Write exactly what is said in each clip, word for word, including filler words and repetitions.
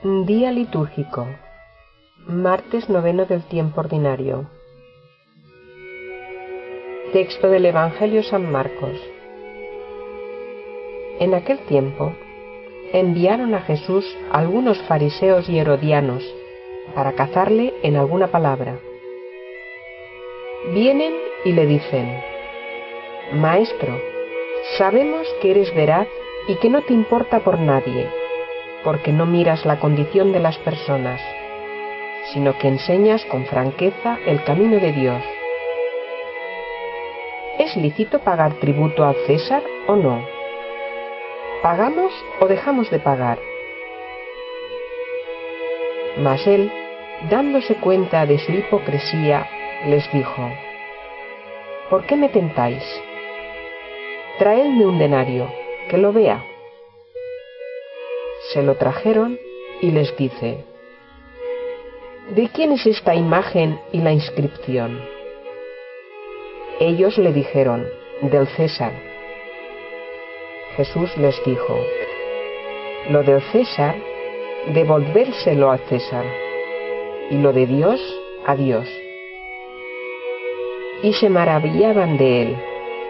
Día litúrgico. Martes noveno del tiempo ordinario. Texto del Evangelio San Marcos. En aquel tiempo enviaron a Jesús algunos fariseos y herodianos para cazarle en alguna palabra. Vienen y le dicen: Maestro, sabemos que eres veraz y que no te importa por nadie, porque no miras la condición de las personas, sino que enseñas con franqueza el camino de Dios. ¿Es lícito pagar tributo al César o no? ¿Pagamos o dejamos de pagar? Mas él, dándose cuenta de su hipocresía, les dijo: ¿Por qué me tentáis? Traedme un denario, que lo vea. Se lo trajeron y les dice: ¿De quién es esta imagen y la inscripción? Ellos le dijeron: del César. Jesús les dijo: Lo del César, devolvérselo al César, y lo de Dios, a Dios. Y se maravillaban de él.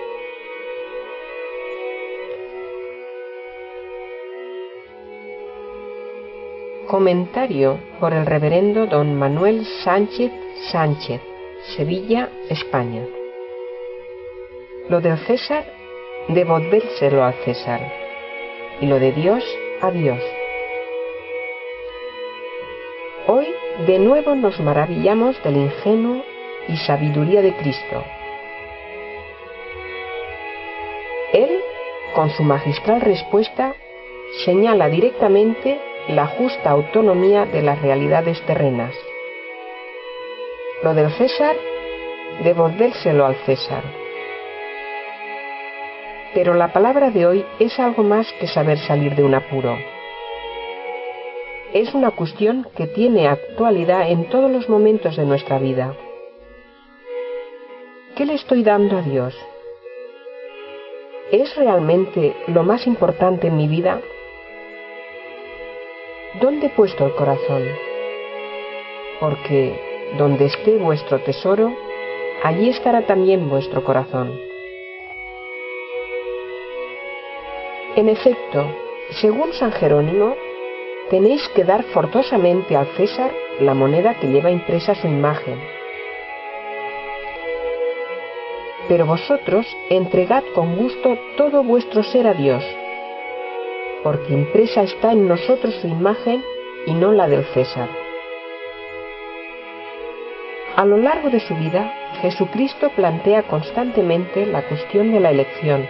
Comentario por el reverendo don Manuel Sánchez Sánchez, Sevilla, España. Lo del César, devolvérselo al César, y lo de Dios, a Dios. Hoy de nuevo nos maravillamos del ingenio y sabiduría de Cristo. Él, con su magistral respuesta, señala directamente la justa autonomía de las realidades terrenas. Lo del César, devolvérselo al César. Pero la palabra de hoy es algo más que saber salir de un apuro. Es una cuestión que tiene actualidad en todos los momentos de nuestra vida. ¿Qué le estoy dando a Dios? ¿Es realmente lo más importante en mi vida? ¿Dónde he puesto el corazón? Porque donde esté vuestro tesoro, allí estará también vuestro corazón. En efecto, según San Jerónimo, tenéis que dar forzosamente al César la moneda que lleva impresa su imagen. Pero vosotros entregad con gusto todo vuestro ser a Dios, porque impresa está en nosotros su imagen y no la del César. A lo largo de su vida, Jesucristo plantea constantemente la cuestión de la elección.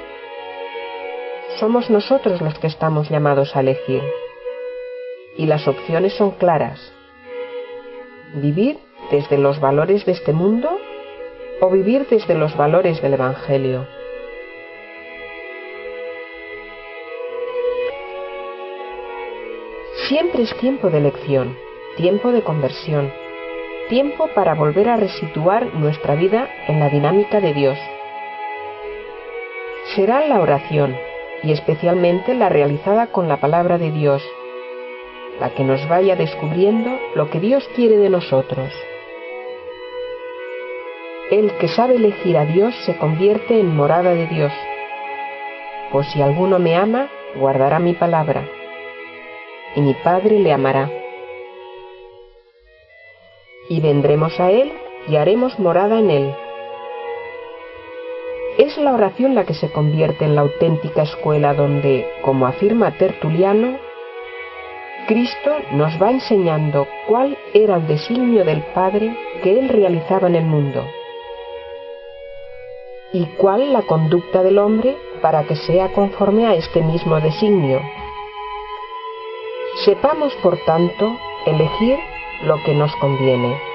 Somos nosotros los que estamos llamados a elegir, y las opciones son claras: vivir desde los valores de este mundo o vivir desde los valores del Evangelio. Siempre es tiempo de elección, tiempo de conversión, tiempo para volver a resituar nuestra vida en la dinámica de Dios. Será la oración, y especialmente la realizada con la palabra de Dios, la que nos vaya descubriendo lo que Dios quiere de nosotros. El que sabe elegir a Dios se convierte en morada de Dios. Pues si alguno me ama, guardará mi palabra, y mi Padre le amará. Y vendremos a él y haremos morada en él. Es la oración la que se convierte en la auténtica escuela donde, como afirma Tertuliano, Cristo nos va enseñando cuál era el designio del Padre que Él realizaba en el mundo, y cuál la conducta del hombre para que sea conforme a este mismo designio. Sepamos, por tanto, elegir lo que nos conviene.